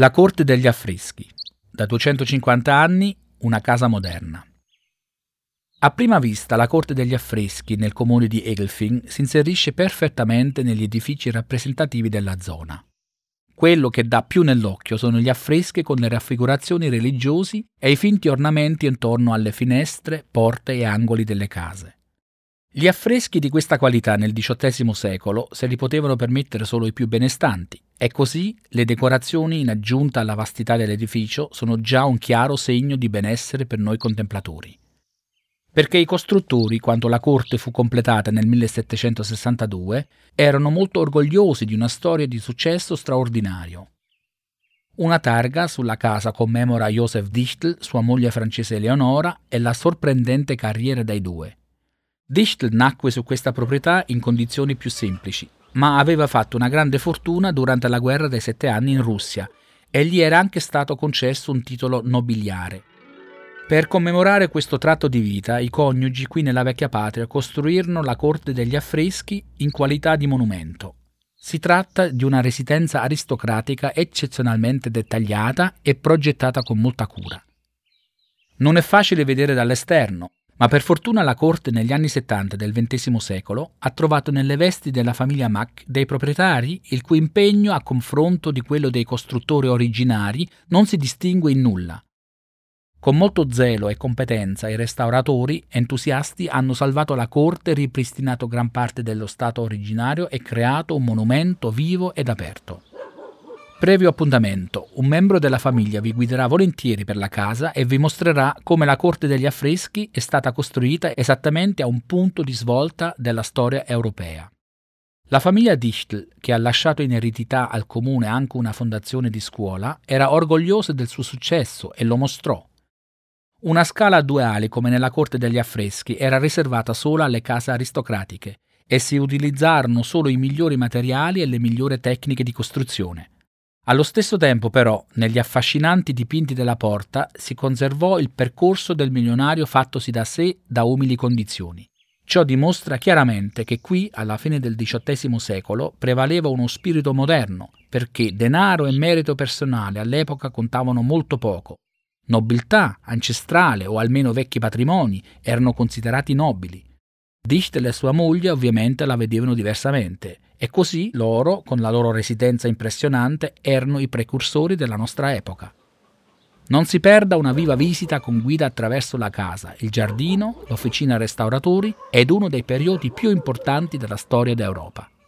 La corte degli affreschi. Da 250 anni una casa moderna. A prima vista la corte degli affreschi nel comune di Egelfing si inserisce perfettamente negli edifici rappresentativi della zona. Quello che dà più nell'occhio sono gli affreschi con le raffigurazioni religiosi e i finti ornamenti intorno alle finestre, porte e angoli delle case. Gli affreschi di questa qualità nel XVIII secolo se li potevano permettere solo i più benestanti, e così le decorazioni in aggiunta alla vastità dell'edificio sono già un chiaro segno di benessere per noi contemplatori. Perché i costruttori, quando la corte fu completata nel 1762, erano molto orgogliosi di una storia di successo straordinario. Una targa sulla casa commemora Joseph Dichtel, sua moglie francese Eleonora e la sorprendente carriera dei due. Dichtel nacque su questa proprietà in condizioni più semplici, ma aveva fatto una grande fortuna durante la guerra dei 7 anni in Russia e gli era anche stato concesso un titolo nobiliare. Per commemorare questo tratto di vita, i coniugi qui nella vecchia patria costruirono la corte degli affreschi in qualità di monumento. Si tratta di una residenza aristocratica eccezionalmente dettagliata e progettata con molta cura. Non è facile vedere dall'esterno, ma per fortuna la corte negli anni 70 del XX secolo ha trovato nelle vesti della famiglia Mack dei proprietari il cui impegno a confronto di quello dei costruttori originari non si distingue in nulla. Con molto zelo e competenza i restauratori entusiasti hanno salvato la corte, ripristinato gran parte dello stato originario e creato un monumento vivo ed aperto. Previo appuntamento, un membro della famiglia vi guiderà volentieri per la casa e vi mostrerà come la corte degli affreschi è stata costruita esattamente a un punto di svolta della storia europea. La famiglia Dichtel, che ha lasciato in eredità al comune anche una fondazione di scuola, era orgogliosa del suo successo e lo mostrò. Una scala a 2 ali come nella corte degli affreschi era riservata solo alle case aristocratiche e si utilizzarono solo i migliori materiali e le migliori tecniche di costruzione. Allo stesso tempo, però, negli affascinanti dipinti della porta si conservò il percorso del milionario fattosi da sé da umili condizioni. Ciò dimostra chiaramente che qui, alla fine del XVIII secolo, prevaleva uno spirito moderno, perché denaro e merito personale all'epoca contavano molto poco. Nobiltà, ancestrale o almeno vecchi patrimoni erano considerati nobili. Dichtel e sua moglie ovviamente la vedevano diversamente, e così loro, con la loro residenza impressionante, erano i precursori della nostra epoca. Non si perda una viva visita con guida attraverso la casa, il giardino, l'officina restauratori ed uno dei periodi più importanti della storia d'Europa.